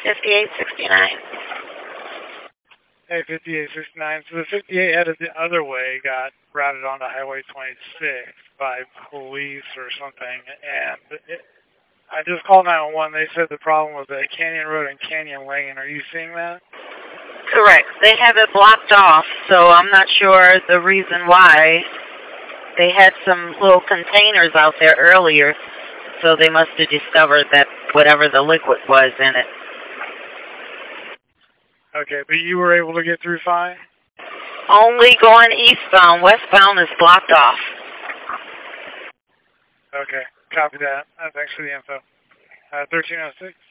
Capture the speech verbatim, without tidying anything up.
fifty-eight sixty-nine. Hey, fifty-eight sixty-nine. So the fifty-eight headed the other way got routed onto Highway twenty-six by police or something, and it, I just called nine one one. They said the problem was at Canyon Road and Canyon Lane. Are you seeing that? Correct. They have it blocked off, so I'm not sure the reason why. They had some little containers out there earlier, so they must have discovered that whatever the liquid was in it. Okay, but you were able to get through fine? Only going eastbound. Westbound is blocked off. Okay, copy that. Uh, thanks for the info. Uh, thirteen oh six.